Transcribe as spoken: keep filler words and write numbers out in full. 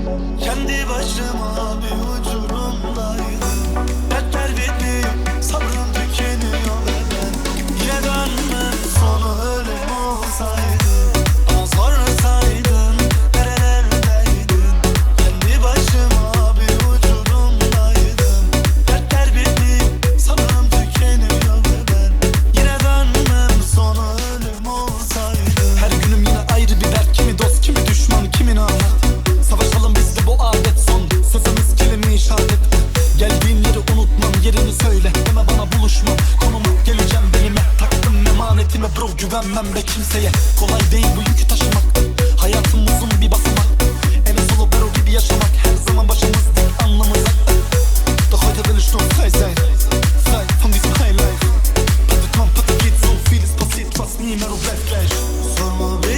Kendi başıma bir uçurumdaydım. Dertler bitti, sabrım tükeniyor ve ben yine dönmem, sonu ölüm olsaydı. Bana sorsaydın nerelerdeydin? Kendi başıma bir uçurumdaydım. Dertler bitti, sabrım tükeniyor ve ben yine dönmem, sonu ölüm olsaydı. Her günüm yine ayrı bir dert, kimi dost kimi düşman kimin ahmet. Savaşalım bizde bu adet son, sözümüz kelime işaret. Geldiğin yeri unutmam, yerini söyle deme bana buluşma konumu. Geleceğim belime taktım emanetime bro, güvenmem be kimseye. Kolay değil bu yükü taşımak, hayatım uzun bir basamak. En solo bero gibi yaşamak, her zaman başımız dik anlamıza. Doch heute will ich nur frei sein, frei von diesem Highlife. Bitte komm, bitte geht, so vieles passiert, was nie mehr so bleibt gleich. Sorma beni